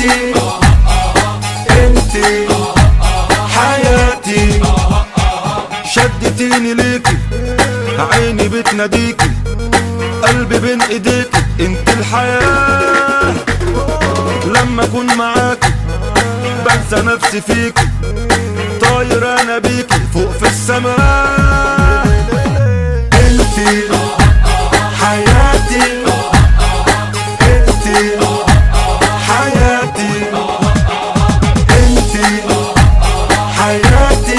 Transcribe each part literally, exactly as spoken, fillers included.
حياتي، انتي حياتي. شدتيني ليكي عيني بتناديكي، قلبي بين ايديكي، انت الحياة. لما اكون معاكي بنسى نفسي فيكي، طاير انا بيكي فوق في السماء. انتي حياتي، انتي حياتي، انتي حياتي،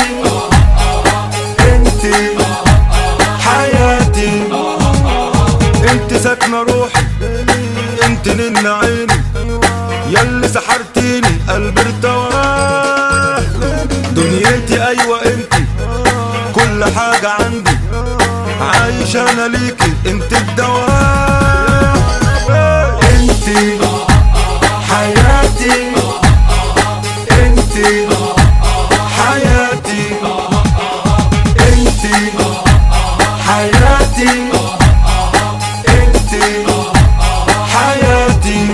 انتي حياتي. انت ساكنة روحي، انت نن عيني، ياللي سحرتيني قلبي ارتواه. دنيتي ايوه انتي كل حاجة عندي، عايش انا ليكي انت الدواء. انتي حياتي، انتي حياتي، انتي حياتي، انتي حياتي.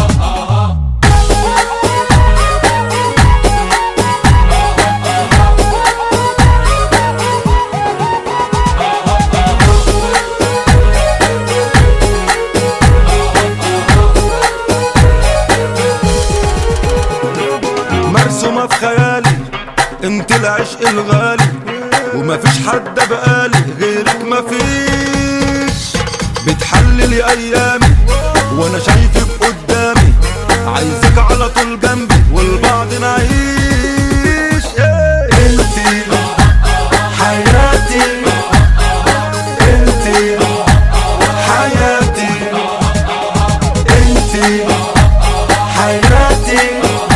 مرسومة في خيالي انت العشق الغالي، ومفيش حد بقالي غيرك مفيش. بتحللي ايامي وانا شايفك قدامي، عايزك على طول جنبي والبعض نعيش. انتي حياتي، انتي حياتي، انتي حياتي،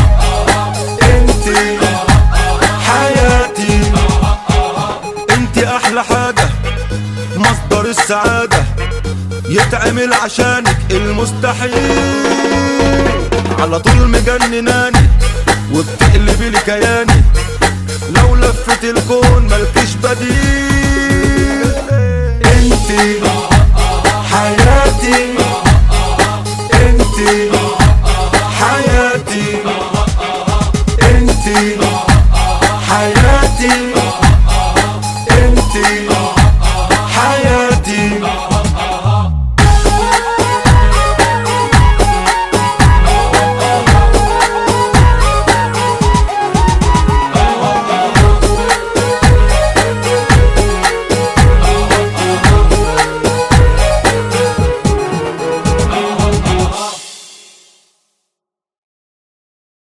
انتي حياتي. انت احلى حاجة مصدر السعادة، يتعمل عشانك المستحيل. على طول مجنناني وبتقلبي لي كياني، لو لفت الكون ملكش بديل. انتي حياتي، انتي حياتي، انتي حياتي، انتي حياتي.